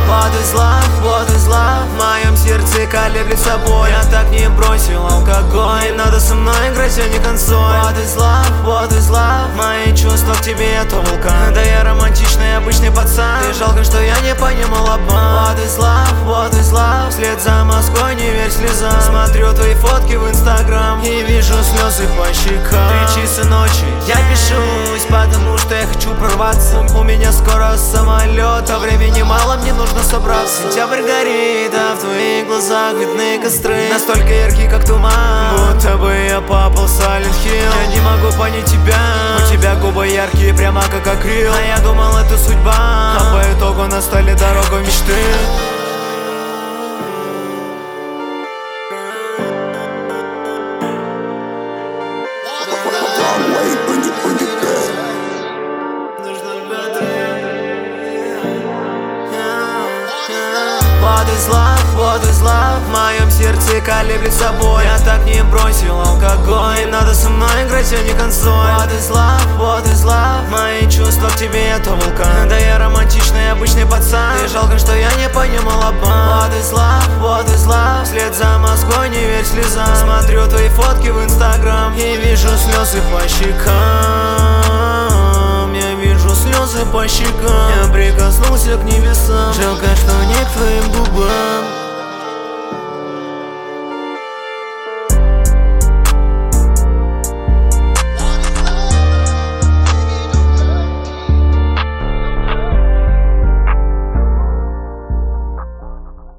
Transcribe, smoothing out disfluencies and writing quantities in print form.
What is love, в моем сердце колеблется боль. Я так не бросил алкоголь, не надо со мной играть, а не консоль. What is love, мои чувства к тебе это вулкан. Да я романтичный обычный пацан, и жалко, что я не понимал обман. What is love, вслед за Москвой не верь слезам. Смотрю твои фотки в Инстаграм и вижу слезы по щекам. 3 часа ночи я пишусь, потому что я хочу прорваться. У меня скоро самолет, а времени мало, мне нужно собраться. Сентябрь горит, а в твоих глазах видны костры, настолько яркие, как туман, будто бы я попал в Silent Hill. Я не могу понять тебя, у тебя губы яркие, прямо как акрил. А я думал, это судьба, а по итогу настали дорогу мечты. What is love, в моем сердце колеблется боль. Я так не бросил алкоголь, не надо со мной играть, а не консоль. What is love, мои чувства к тебе это вулкан. Да я романтичный обычный пацан, и жалко, что я не понимал обман. What is love, вслед за Москвой не верь слезам. Смотрю твои фотки в Инстаграм и вижу слезы по щекам. Я вижу слезы по щекам, я прикоснулся к небесам. Жалко, что